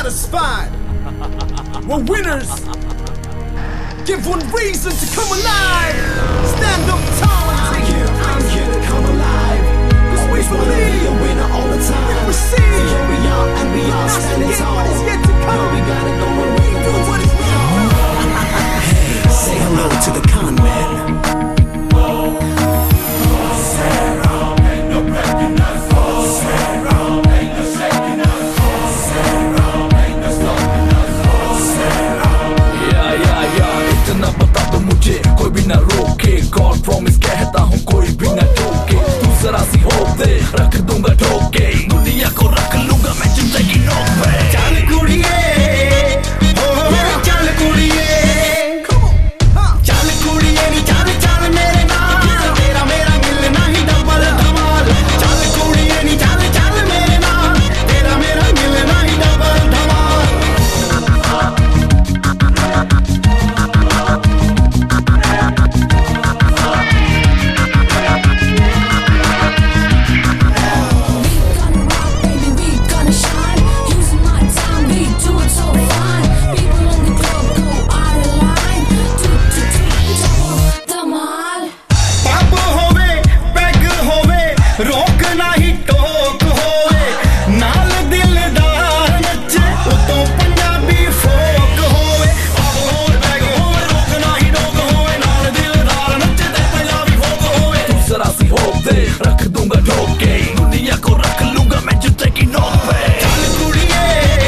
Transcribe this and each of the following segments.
satisfied. We're winners. Give one reason to come alive. Stand up tall and take it. I'm here to come alive. Always wanna be a winner all the time. We proceed. So here we are and we are standing tall. What is yet to come? Yo, we got it going. We do what is wrong. Hey, say hello to the con man. कोई भी ना रोके, God promise कहता हूँ कोई भी ना टोके। तू जरा सी होप दे, रख दूंगा ठोके, दुनिया को रख लूंगा मैं चिंता की नोक पे। चल कुड़िए, चल कुड़िए, चल कुड़िए नी चल चल मेरे नाल, तेरा मेरा मिलना ही डबल धमाल। चल कुड़िए नी चल चल मेरे नाल, तेरा मेरा मिलना ही डबल धमाल। रोक नाही टोक होवे, नाल दिलदार नचे, उतों पंजाबी फोक होवे। अब होवे बैग होवे, रोक नाही टोक होवे, नाल दिलदार नचे ते पंजाबी फोक होवे। तू जरा सी होप दे, रख दूंगा ठोके, दुनिया को रख लूंगा मैं चिंता की नोक पे। चल कुड़िए,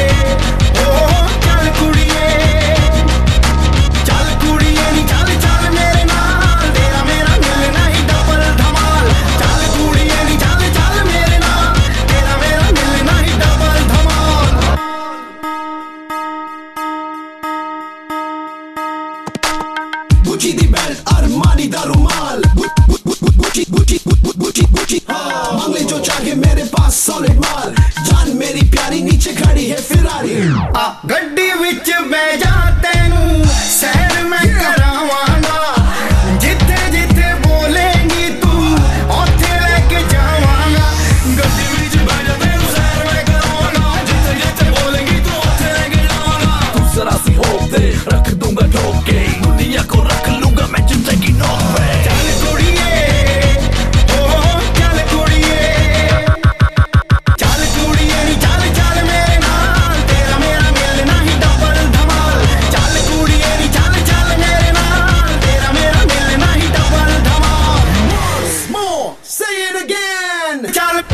चल कुड़िए, चल कुड़िए नी चल चल मेरे नाल, तेरा मेरा मिलना ही डबल धमाल। चल कुड़िए नी चल चल मेरे नाल, तेरा मेरा मिलना ही डबल धमाल। गुची दी बेल्ट अरमानी दा रुमाल, गुची गुची गुची गुची मांग ले जो चाहे मेरे पास सॉलिड माल। जान मेरी प्यारी नीचे खड़ी है फिरारी, आ गड्डी विच बह जा तेनू सैर मैं करावांगा, जिथे जिथे बोलेंगी तू ओथे लेके जावांगा। गड्डी विच बह जा तेनू सैर मैं करावांगा, जिथे जिथे बोलेंगी तू ओथे लेके जावांगा। तू जरा सी होप दे, रख दूंगा ठोके, दुनिया को रख लूंगा मैं चिंता की नोक पे। चल कुड़िए, चल कुड़िए, चल कुड़िए नी चल चल मेरे नाल, तेरा मेरा मिलना ही डबल धमाल। चल कुड़िए नी चल चल मेरे नाल, तेरा मेरा मिलना ही डबल धमाल। More, say it again. चल